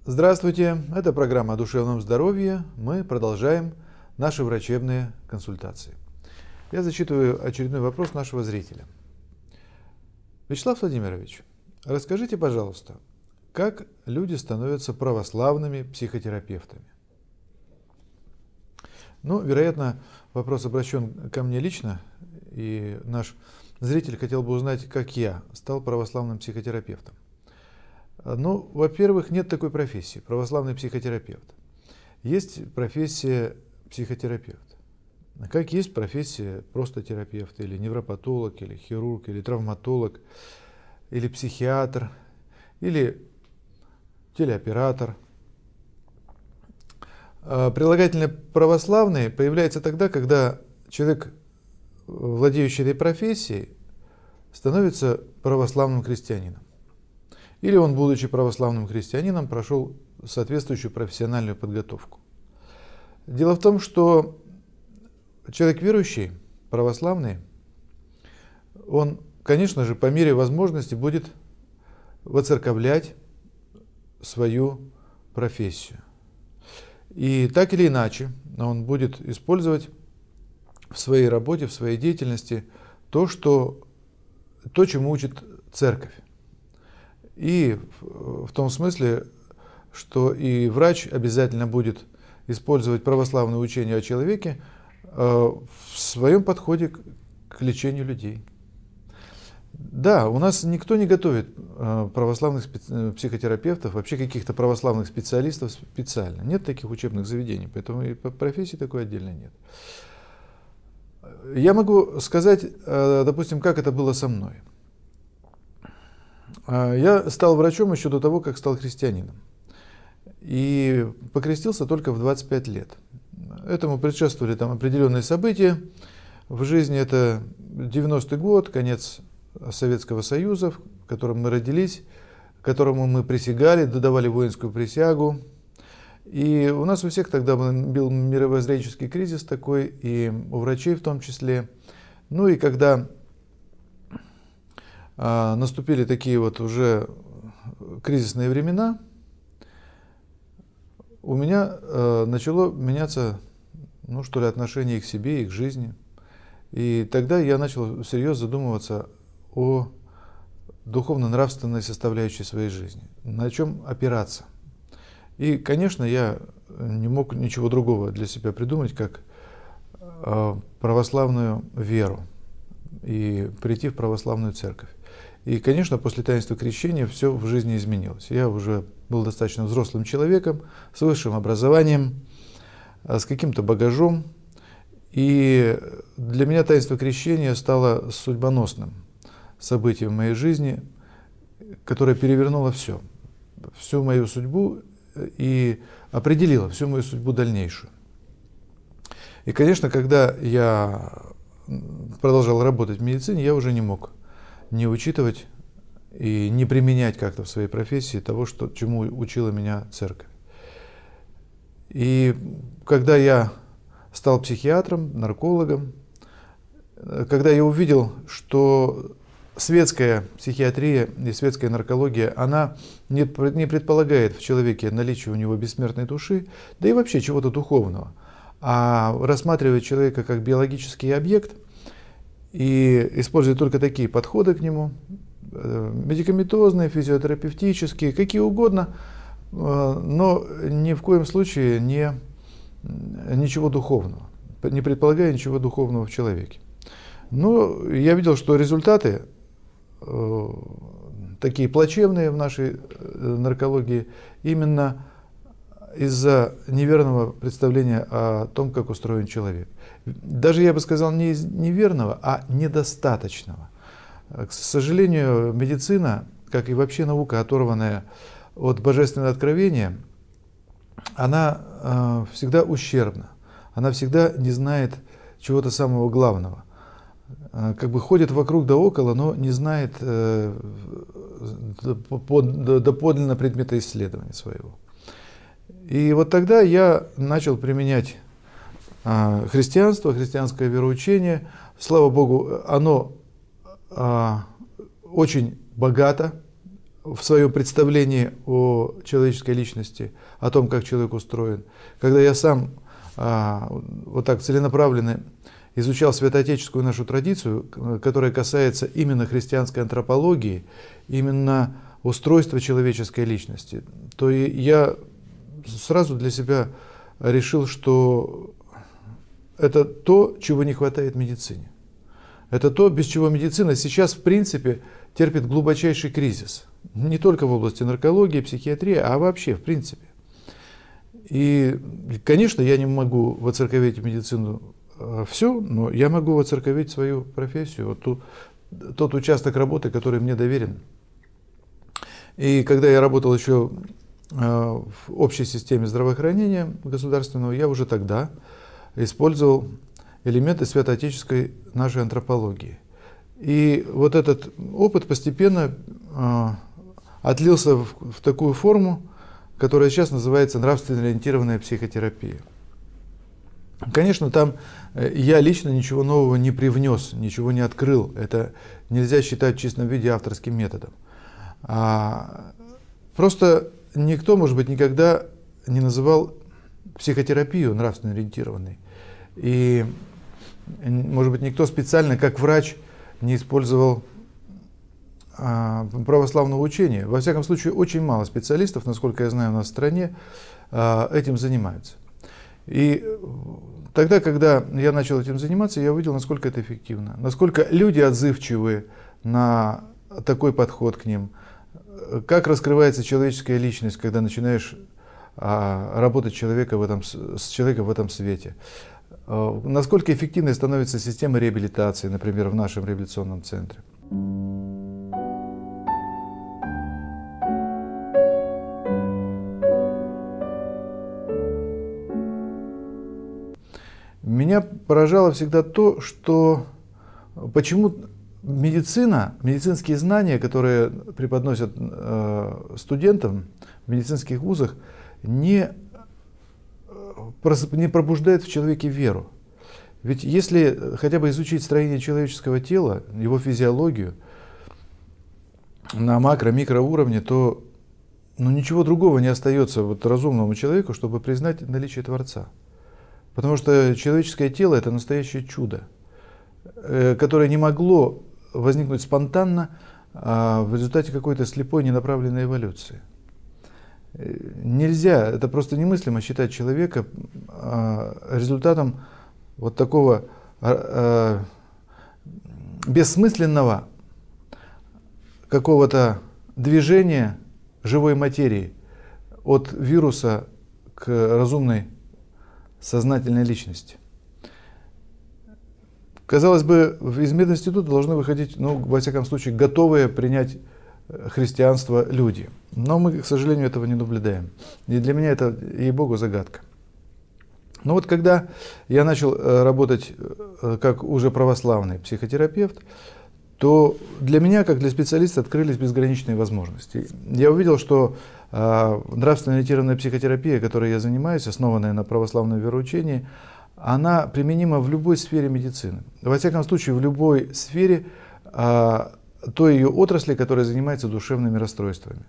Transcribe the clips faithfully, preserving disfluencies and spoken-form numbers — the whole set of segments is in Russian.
Здравствуйте, это программа о душевном здоровье. Мы продолжаем наши врачебные консультации. Я зачитываю очередной вопрос нашего зрителя. Вячеслав Владимирович, расскажите, пожалуйста, как люди становятся православными психотерапевтами? Ну, вероятно, вопрос обращен ко мне лично, и наш зритель хотел бы узнать, как я стал православным психотерапевтом. Ну, во-первых, нет такой профессии, православный психотерапевт. Есть профессия психотерапевт. Как есть профессия просто терапевт, или невропатолог, или хирург, или травматолог, или психиатр, или телеоператор. Прилагательное православный появляется тогда, когда человек, владеющий этой профессией, становится православным христианином. Или он, будучи православным христианином, прошел соответствующую профессиональную подготовку. Дело в том, что человек верующий, православный, он, конечно же, по мере возможности будет воцерковлять свою профессию. И так или иначе он будет использовать в своей работе, в своей деятельности то, что, то чему учит церковь. И в том смысле, что и врач обязательно будет использовать православное учение о человеке в своем подходе к лечению людей. Да, у нас никто не готовит православных психотерапевтов, вообще каких-то православных специалистов специально. Нет таких учебных заведений, поэтому и профессии такой отдельно нет. Я могу сказать, допустим, как это было со мной. Я стал врачом еще до того, как стал христианином. И покрестился только в двадцать пять лет. Этому предшествовали там определенные события в жизни. Это девяностый год, конец Советского Союза, в котором мы родились, которому мы присягали, додавали воинскую присягу. И у нас у всех тогда был мировоззренческий кризис такой, и у врачей в том числе. Ну и когда наступили такие вот уже кризисные времена, у меня начало меняться, ну что ли, отношение к себе и к жизни. И тогда я начал всерьез задумываться о духовно-нравственной составляющей своей жизни, на чем опираться. И, конечно, я не мог ничего другого для себя придумать, как православную веру и прийти в православную церковь. И, конечно, после таинства крещения все в жизни изменилось. Я уже был достаточно взрослым человеком, с высшим образованием, с каким-то багажом. И для меня таинство крещения стало судьбоносным событием в моей жизни, которое перевернуло все, всю мою судьбу и определило всю мою судьбу дальнейшую. И, конечно, когда я продолжал работать в медицине, я уже не мог не учитывать и не применять как-то в своей профессии того, что, чему учила меня церковь. И когда я стал психиатром, наркологом, когда я увидел, что светская психиатрия и светская наркология, она не предполагает в человеке наличие у него бессмертной души, да и вообще чего-то духовного, а рассматривает человека как биологический объект, и использует только такие подходы к нему, медикаментозные, физиотерапевтические, какие угодно, но ни в коем случае не, ничего духовного, не предполагая ничего духовного в человеке. Но я видел, что результаты такие плачевные в нашей наркологии именно из-за неверного представления о том, как устроен человек. Даже, я бы сказал, не из неверного, а недостаточного. К сожалению, медицина, как и вообще наука, оторванная от божественного откровения, она э, всегда ущербна. Она всегда не знает чего-то самого главного. Э, как бы ходит вокруг да около, но не знает э, доподлинно предмета исследования своего. И вот тогда я начал применять а, христианство, христианское вероучение. Слава Богу, оно а, очень богато, в своем представлении о человеческой личности, о том, как человек устроен, когда я сам а, вот так целенаправленно изучал святоотеческую нашу традицию, которая касается именно христианской антропологии, именно устройства человеческой личности, то я сразу для себя решил, что это то, чего не хватает медицине. Это то, без чего медицина сейчас, в принципе, терпит глубочайший кризис. Не только в области наркологии, психиатрии, а вообще, в принципе. И, конечно, я не могу воцерковить медицину все, но я могу воцерковить свою профессию, вот ту, тот участок работы, который мне доверен. И когда я работал еще в общей системе здравоохранения государственного, я уже тогда использовал элементы святоотеческой нашей антропологии. И вот этот опыт постепенно отлился в, в такую форму, которая сейчас называется нравственно ориентированная психотерапия. Конечно, там я лично ничего нового не привнес, ничего не открыл. Это нельзя считать в чистом виде авторским методом. А просто никто, может быть, никогда не называл психотерапию нравственно ориентированной. И, может быть, никто специально, как врач, не использовал а, православного учения. Во всяком случае, очень мало специалистов, насколько я знаю, у нас в стране а, этим занимаются. И тогда, когда я начал этим заниматься, я увидел, насколько это эффективно, насколько люди отзывчивы на такой подход к ним, как раскрывается человеческая личность, когда начинаешь а, работать человека в этом, с человеком в этом свете, а, насколько эффективной становится система реабилитации, например, в нашем реабилитационном центре. Меня поражало всегда то, что почему медицина, медицинские знания, которые преподносят э, студентам в медицинских вузах, не, не пробуждают в человеке веру. Ведь если хотя бы изучить строение человеческого тела, его физиологию на макро-микроуровне, то ну, ничего другого не остается вот разумному человеку, чтобы признать наличие Творца. Потому что человеческое тело – это настоящее чудо, которое не могло возникнуть спонтанно а в результате какой-то слепой ненаправленной эволюции. Нельзя, это просто немыслимо считать человека результатом вот такого бессмысленного какого-то движения живой материи от вируса к разумной сознательной личности. Казалось бы, из мединститута должны выходить, ну, во всяком случае, готовые принять христианство люди. Но мы, к сожалению, этого не наблюдаем. И для меня это, ей-богу, загадка. Но вот когда я начал работать как уже православный психотерапевт, то для меня, как для специалиста, открылись безграничные возможности. Я увидел, что э, нравственно ориентированная психотерапия, которой я занимаюсь, основанная на православном вероучении, она применима в любой сфере медицины. Во всяком случае, в любой сфере э, той ее отрасли, которая занимается душевными расстройствами.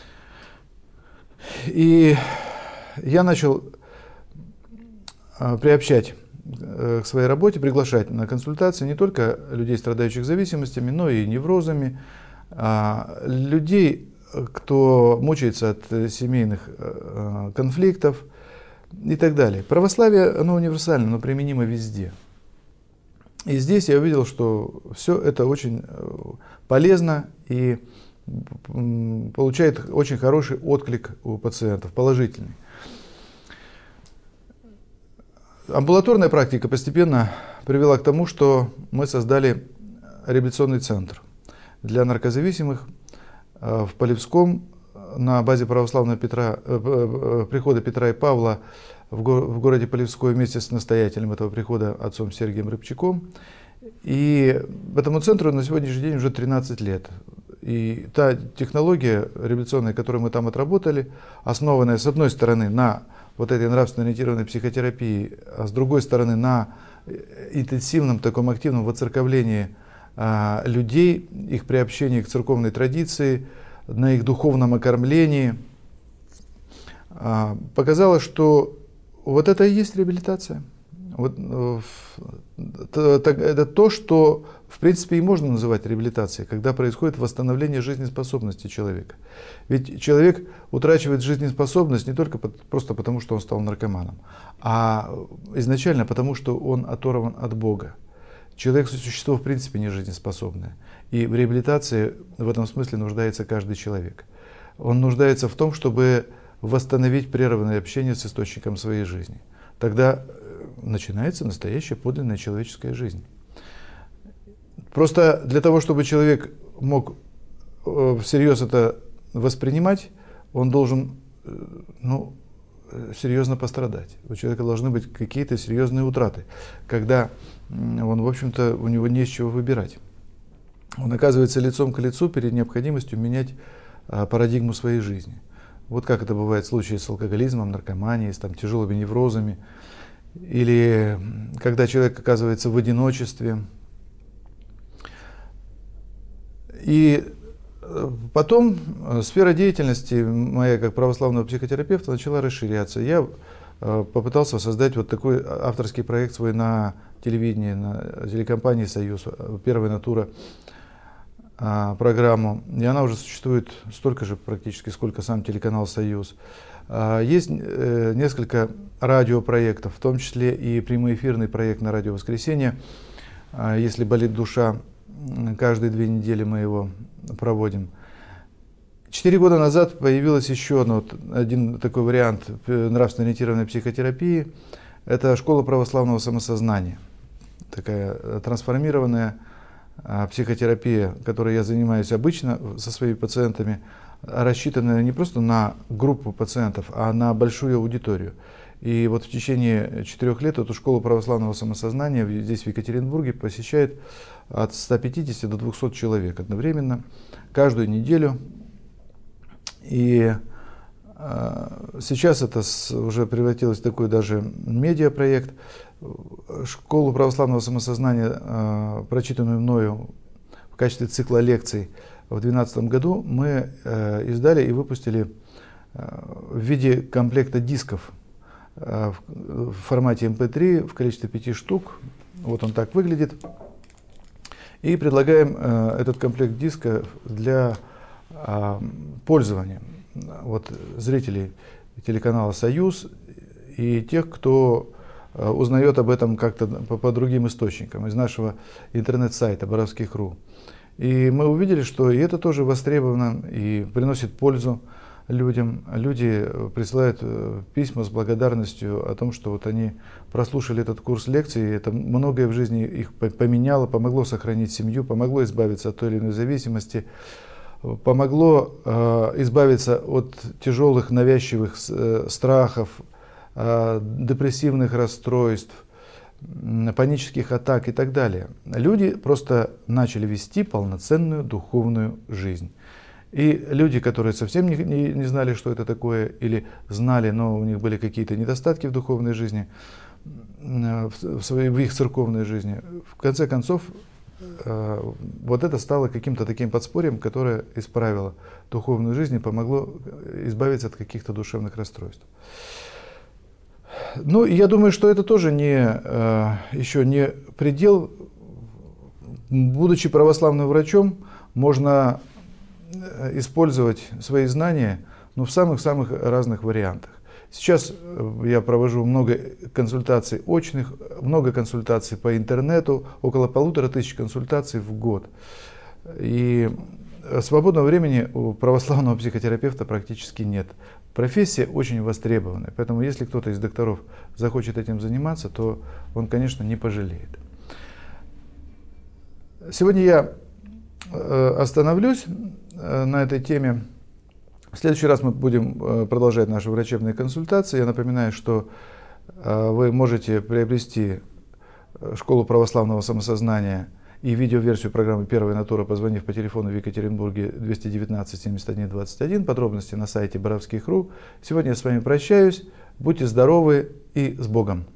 И я начал э, приобщать к своей работе, приглашать на консультации не только людей, страдающих зависимостями, но и неврозами, людей, кто мучается от семейных конфликтов и так далее. Православие, оно универсально, но применимо везде. И здесь я увидел, что все это очень полезно и получает очень хороший отклик у пациентов, положительный. Амбулаторная практика постепенно привела к тому, что мы создали реабилитационный центр для наркозависимых в Полевском на базе православного Петра, прихода Петра и Павла в городе Полевской вместе с настоятелем этого прихода отцом Сергием Рыбчаком. И этому центру на сегодняшний день уже тринадцать лет. И та технология реабилитационная, которую мы там отработали, основанная с одной стороны на вот этой нравственно ориентированной психотерапии, а с другой стороны на интенсивном таком активном воцерковлении а, людей, их приобщении к церковной традиции, на их духовном окормлении, показало, что вот это и есть реабилитация. Вот, это то, что в принципе и можно называть реабилитацией, когда происходит восстановление жизнеспособности человека. Ведь человек утрачивает жизнеспособность не только просто потому, что он стал наркоманом, а изначально потому, что он оторван от Бога. Человек – существо в принципе не жизнеспособное. И в реабилитации в этом смысле нуждается каждый человек. Он нуждается в том, чтобы восстановить прерванное общение с источником своей жизни. Тогда начинается настоящая подлинная человеческая жизнь. Просто для того, чтобы человек мог всерьез это воспринимать, он должен ну, серьезно пострадать. У человека должны быть какие-то серьезные утраты, когда он, в общем-то, у него не с чего выбирать. Он оказывается лицом к лицу перед необходимостью менять парадигму своей жизни. Вот как это бывает в случае с алкоголизмом, наркоманией, с там, тяжелыми неврозами, или когда человек оказывается в одиночестве. И потом сфера деятельности моя как православного психотерапевта начала расширяться. Я попытался создать вот такой авторский проект свой на телевидении, на телекомпании «Союз», «Первая натура» программу. И она уже существует столько же практически, сколько сам телеканал «Союз». Есть несколько радиопроектов, в том числе и прямоэфирный проект на радио «Воскресенье». «Если болит душа», каждые две недели мы его проводим. Четыре года назад появился еще вот один такой вариант нравственно-ориентированной психотерапии. Это школа православного самосознания. Такая трансформированная психотерапия, которой я занимаюсь обычно со своими пациентами, рассчитанная не просто на группу пациентов, а на большую аудиторию. И вот в течение четырех лет эту школу православного самосознания здесь, в Екатеринбурге, посещает от ста пятидесяти до двухсот человек одновременно, каждую неделю. И э, сейчас это с, уже превратилось в такой даже медиапроект. Школу православного самосознания, э, прочитанную мною в качестве цикла лекций в две тысячи двенадцатом году, мы э, издали и выпустили э, в виде комплекта дисков э, в, в формате эм пэ три в количестве пяти штук. Вот он так выглядит. И предлагаем э, этот комплект диска для э, пользования вот, зрителей телеканала «Союз» и тех, кто э, узнает об этом как-то по, по другим источникам из нашего интернет-сайта боровских точка ру. И мы увидели, что и это тоже востребовано и приносит пользу людям. Люди присылают письма с благодарностью о том, что вот они прослушали этот курс лекций, и это многое в жизни их поменяло, помогло сохранить семью, помогло избавиться от той или иной зависимости, помогло э, избавиться от тяжелых навязчивых э, страхов, э, депрессивных расстройств, панических атак и так далее. Люди просто начали вести полноценную духовную жизнь. И люди, которые совсем не, не, не знали, что это такое, или знали, но у них были какие-то недостатки в духовной жизни, в, в, своей, в их церковной жизни, в конце концов, э, вот это стало каким-то таким подспорьем, которое исправило духовную жизнь и помогло избавиться от каких-то душевных расстройств. Ну, я думаю, что это тоже не, э, еще не предел. Будучи православным врачом, можно использовать свои знания, ну, в самых-самых разных вариантах. Сейчас я провожу много консультаций очных, много консультаций по интернету, около полутора тысяч консультаций в год. И свободного времени у православного психотерапевта практически нет. Профессия очень востребованная, поэтому если кто-то из докторов захочет этим заниматься, то он, конечно, не пожалеет. Сегодня я остановлюсь на этой теме. В следующий раз мы будем продолжать наши врачебные консультации. Я напоминаю, что вы можете приобрести школу православного самосознания и видеоверсию программы «Первая натура», позвонив по телефону в Екатеринбурге двести девятнадцать семьдесят один двадцать один. Подробности на сайте боровских точка ру. Сегодня я с вами прощаюсь. Будьте здоровы и с Богом!